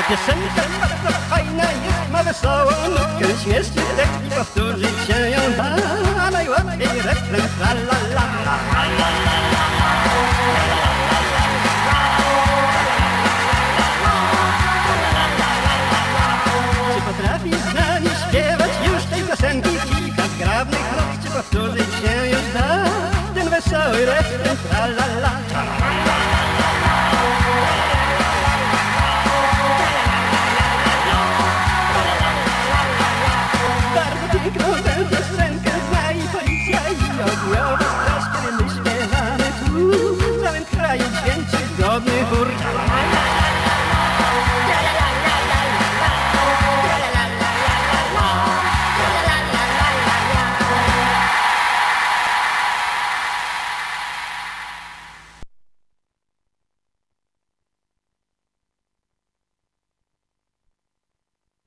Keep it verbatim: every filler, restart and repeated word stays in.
Piosenka bardzo fajna jest, ma wesołą nutkę, śmieszny tekst i powtórzyć się ją da. A najłatwiej refren tra la la. Czy potrafisz z nami śpiewać już tej piosenki kilka zgrabnych nót? Czy powtórzyć się już da ten wesoły refren tra la la? Piękną tę piosenkę zna i policja i ogół.